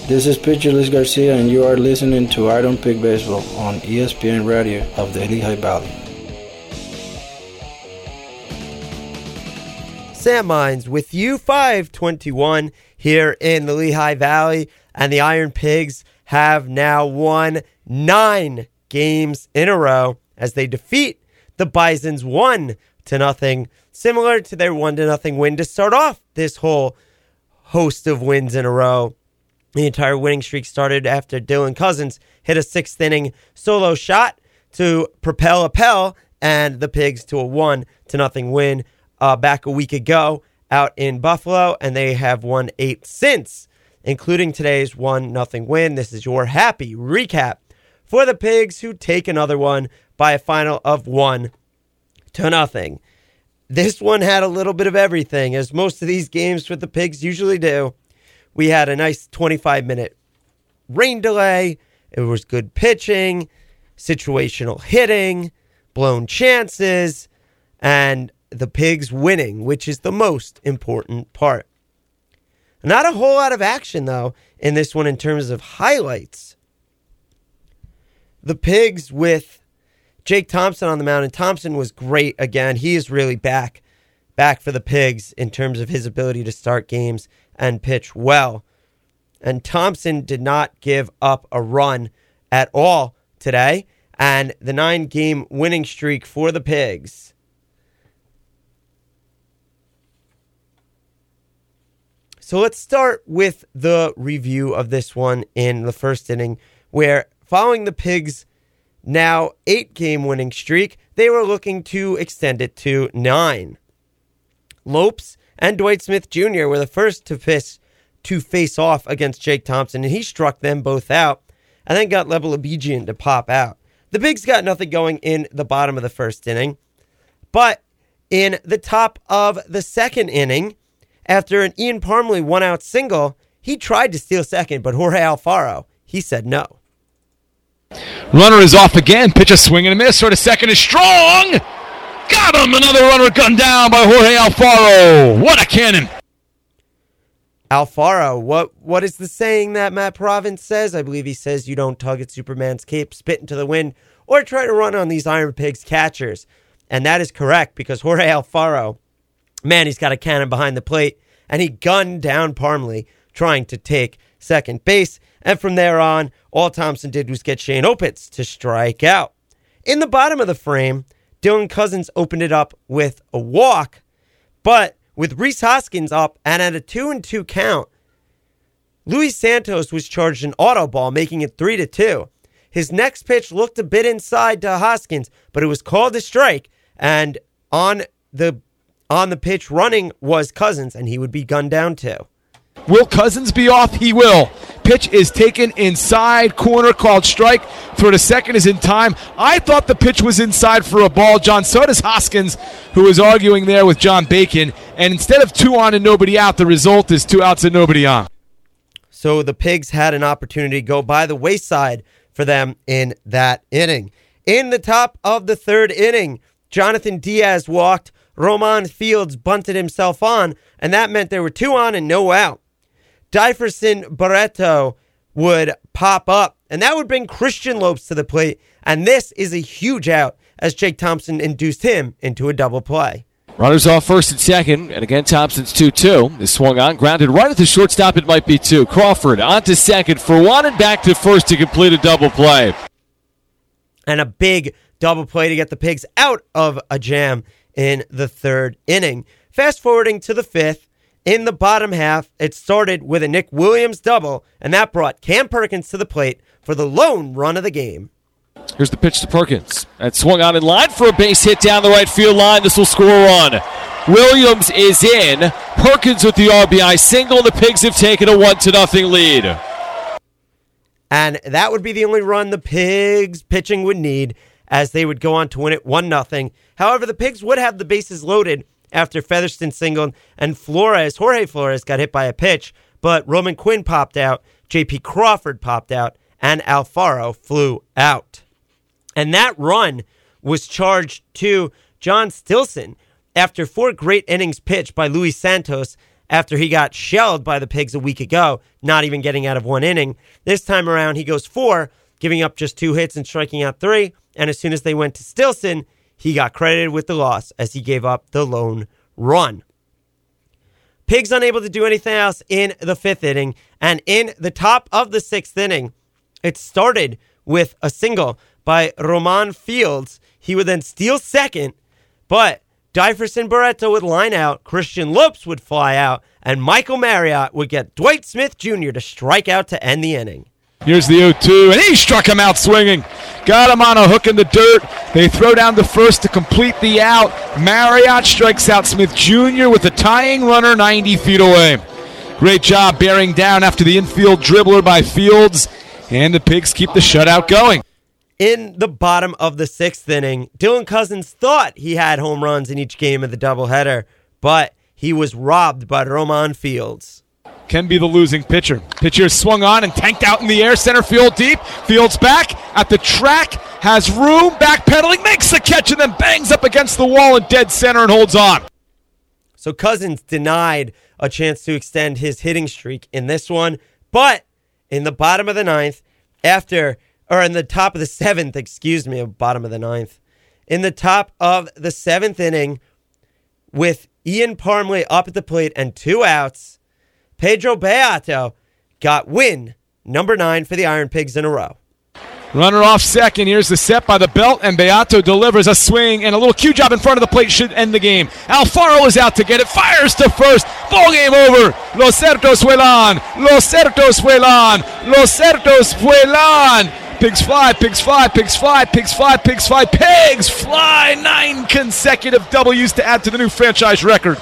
This is pitcher Luis Garcia, and you are listening to I Don't Pick Baseball on ESPN Radio of the Lehigh Valley. Sam Mines with you, 521 here in the Lehigh Valley, and the Iron Pigs have now won 9 games in a row as they defeat the Bisons 1-0, similar to their 1-0 win to start off this whole host of wins in a row. The entire winning streak started after Dylan Cousins hit a 6th inning solo shot to propel Appel and the Pigs to a 1-0 win back a week ago out in Buffalo, and they have won 8 since, including today's 1-0 win. This is your happy recap for the Pigs, who take another one by a final of 1-0. This one had a little bit of everything, as most of these games with the Pigs usually do. We had a nice 25-minute rain delay. It was good pitching, situational hitting, blown chances, and the Pigs winning, which is the most important part. Not a whole lot of action, though, in this one in terms of highlights. The Pigs with Jake Thompson on the mound, and Thompson was great again. He is really back for the Pigs in terms of his ability to start games and pitch well. And Thompson did not give up a run at all today. And the 9-game winning streak for the Pigs So let's start with the review of this one in the first inning, where following the Pigs' now 8-game winning streak, they were looking to extend it to 9. Lopes and Dwight Smith Jr. were the first to face off against Jake Thompson, and he struck them both out and then got Level Abijian to pop out. The Pigs got nothing going in the bottom of the first inning, but in the top of the second inning, after an Ian Parmelee one-out single, he tried to steal second, but Jorge Alfaro, he said no. Runner is off again. Pitch a swing and a miss. Sort of second is strong. Got him. Another runner gunned down by Jorge Alfaro. What a cannon. Alfaro, what is the saying that Matt Province says? I believe he says you don't tug at Superman's cape, spit into the wind, or try to run on these Iron Pigs catchers. And that is correct, because Jorge Alfaro, man, he's got a cannon behind the plate, and he gunned down Parmelee trying to take second base. And from there on, all Thompson did was get Shane Opitz to strike out. In the bottom of the frame, Dylan Cousins opened it up with a walk, but with Rhys Hoskins up and at a 2-2 count, Luis Santos was charged an auto ball, making it 3-2. His next pitch looked a bit inside to Hoskins, but it was called a strike, and on the pitch running was Cousins, and he would be gunned down too. Will Cousins be off? He will. Pitch is taken inside corner, called strike. Throw to second is in time. I thought the pitch was inside for a ball, John. So does Hoskins, who was arguing there with John Bacon. And instead of 2 on and nobody out, the result is 2 outs and nobody on. So the Pigs had an opportunity to go by the wayside for them in that inning. In the top of the third inning, Jonathan Diaz walked. Roman Fields bunted himself on, and that meant there were 2 on and no out. Jefferson Barreto would pop up, and that would bring Christian Lopes to the plate, and this is a huge out as Jake Thompson induced him into a double play. Runners off first and second, and again Thompson's 2-2. This swung on, grounded right at the shortstop. It might be 2. Crawford on to second for 1 and back to first to complete a double play. And a big double play to get the Pigs out of a jam in the third inning. Fast forwarding to the fifth, in the bottom half, it started with a Nick Williams double, and that brought Cam Perkins to the plate for the lone run of the game. Here's the pitch to Perkins. That swung on in line for a base hit down the right field line. This will score a run. Williams is in. Perkins with the RBI single. The Pigs have taken a 1-0 lead. And that would be the only run the Pigs pitching would need, as they would go on to win it 1-0. However, the Pigs would have the bases loaded after Featherston singled and Jorge Flores got hit by a pitch, but Roman Quinn popped out, J.P. Crawford popped out, and Alfaro flew out. And that run was charged to John Stilson after 4 great innings pitched by Luis Santos after he got shelled by the Pigs a week ago, not even getting out of one inning. This time around, he goes 4, giving up just 2 hits and striking out 3. And as soon as they went to Stilson, he got credited with the loss as he gave up the lone run. Pigs unable to do anything else in the 5th inning. And in the top of the 6th inning, it started with a single by Roman Fields. He would then steal second, but Dyferson Barreto would line out, Christian Lopes would fly out, and Michael Marriott would get Dwight Smith Jr. to strike out to end the inning. Here's the 0-2, and he struck him out swinging. Got him on a hook in the dirt. They throw down the first to complete the out. Marriott strikes out Smith Jr. with a tying runner 90 feet away. Great job bearing down after the infield dribbler by Fields, and the Pigs keep the shutout going. In the bottom of the 6th inning, Dylan Cousins thought he had home runs in each game of the doubleheader, but he was robbed by Roman Fields. Can be the losing pitcher. Pitcher swung on and tanked out in the air, center field deep. Fields back at the track, has room, backpedaling, makes the catch, and then bangs up against the wall in dead center and holds on. So Cousins denied a chance to extend his hitting streak in this one, but in the bottom of the 9th, in the top of the 7th, bottom of the 9th, in the top of the 7th inning, with Ian Parmley up at the plate and 2 outs, Pedro Beato got win number 9 for the Iron Pigs in a row. Runner off second. Here's the set by the belt, and Beato delivers a swing, and a little cue job in front of the plate should end the game. Alfaro is out to get it, fires to first. Ball game over. Los Certos vuelan. Los Certos vuelan. Los Certos vuelan. Pigs fly, Pigs fly, Pigs fly, Pigs fly, Pigs fly, Pigs fly. 9 consecutive W's to add to the new franchise record.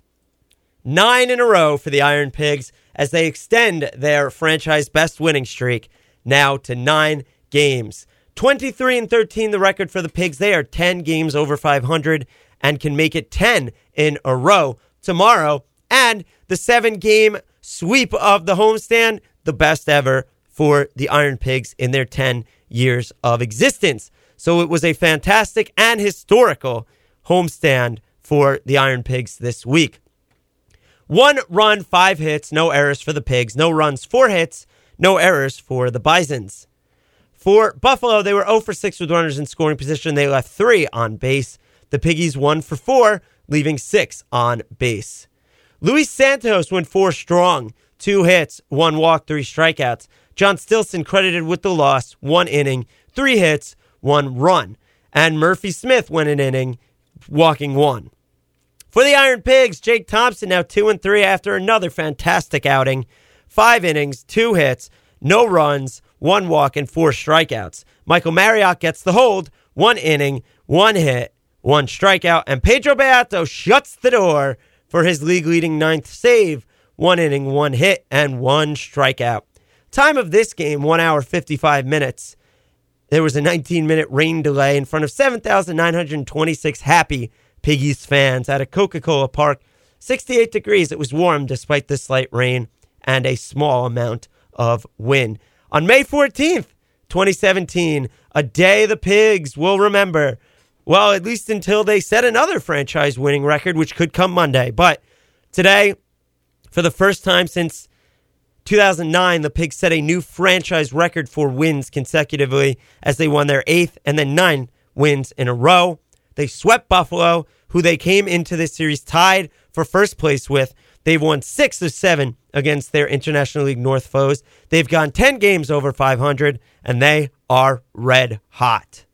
9 in a row for the Iron Pigs as they extend their franchise best winning streak now to 9 games. 23-13 the record for the Pigs. They are 10 games over 500 and can make it 10 in a row tomorrow. And the 7-game sweep of the homestand, the best ever for the Iron Pigs in their 10 years of existence. So it was a fantastic and historical homestand for the Iron Pigs this week. 1 run, 5 hits, no errors for the Pigs. No runs, 4 hits, no errors for the Bisons. For Buffalo, they were 0 for 6 with runners in scoring position. They left 3 on base. The Piggies 1 for 4, leaving 6 on base. Luis Santos went 4 strong, 2 hits, 1 walk, 3 strikeouts. John Stilson credited with the loss, 1 inning, 3 hits, 1 run. And Murphy Smith went an inning, walking 1. For the Iron Pigs, Jake Thompson now 2-3 after another fantastic outing. 5 innings, 2 hits, no runs, 1 walk, and 4 strikeouts. Michael Marriott gets the hold, 1 inning, 1 hit, 1 strikeout, and Pedro Beato shuts the door for his league-leading 9th save. 1 inning, 1 hit, and 1 strikeout. Time of this game, 1 hour, 55 minutes. There was a 19-minute rain delay in front of 7,926 happy Piggies fans at a Coca-Cola Park. 68 degrees. It was warm despite the slight rain and a small amount of wind. On May 14th, 2017, a day the Pigs will remember. Well, at least until they set another franchise winning record, which could come Monday. But today, for the first time since 2009, the Pigs set a new franchise record for wins consecutively as they won their 8th and then 9 wins in a row. They swept Buffalo, who they came into this series tied for first place with. They've won 6 of 7 against their International League North foes. They've gone 10 games over 500, and they are red hot.